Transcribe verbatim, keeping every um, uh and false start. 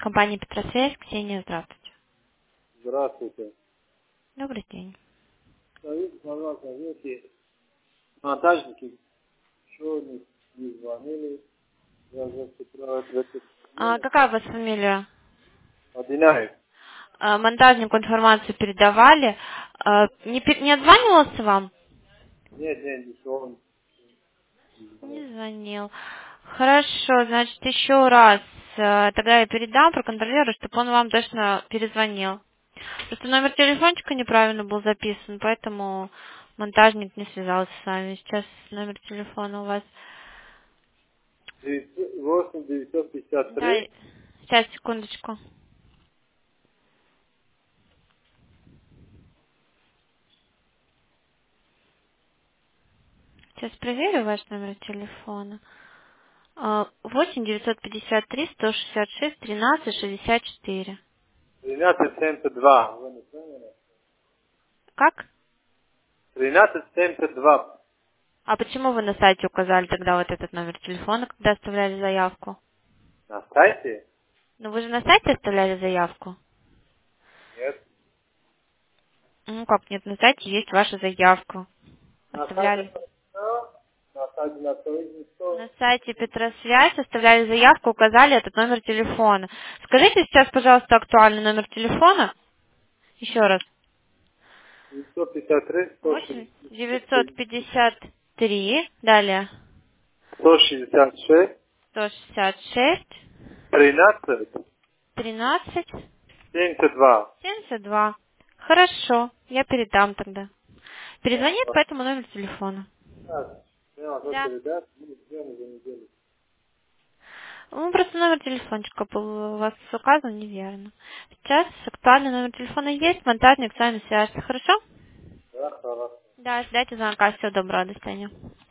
Компания Петросвязь, Ксения, здравствуйте. Здравствуйте. Добрый день. Скажите, пожалуйста, эти монтажники еще не, не звонили. Я уже с утра в этот А, номер какая у вас фамилия? Одинаев. А, монтажнику информацию передавали. А, не, пер- не отзванивался вам? Нет, нет, ничего он не звонил. Не звонил. Хорошо, значит, еще раз. э, Тогда я передам, проконтролирую, чтобы он вам точно перезвонил. Просто номер телефончика неправильно был записан, поэтому монтажник не связался с вами. Сейчас номер телефона у вас. восемь девятьсот пятьдесят Да, три. сейчас, секундочку. Сейчас проверю ваш номер телефона. А, восемь девятьсот пятьдесят три сто шестьдесят шесть тринадцать шестьдесят четыре. тринадцать семьдесят два. Вы не поняли? Как? тринадцать семьдесят два. А почему вы на сайте указали тогда вот этот номер телефона, когда оставляли заявку? На сайте? Ну вы же на сайте оставляли заявку? Нет. Ну как нет, на сайте есть ваша заявка. На сайте Оставляли. что? На сайте на туризме На что? сайте Петросвязь оставляли заявку, указали этот номер телефона. Скажите сейчас, пожалуйста, актуальный номер телефона. Еще раз. девятьсот пятьдесят три сто восемь девятьсот пятьдесят три, далее шестьдесят шесть. сто шестьдесят шесть тринадцать тринадцать семьдесят два. семьдесят два. Хорошо, я передам тогда. Перезвонит по этому номеру телефона. Так, я вас Да. передать, мы сделаем за неделю. Ну, просто номер телефончика был у вас указан неверно. Сейчас актуальный номер телефона есть, монтажник с вами свяжется. Хорошо? Да, хорошо. Да, ждайте звонка. Всего доброго, до свидания.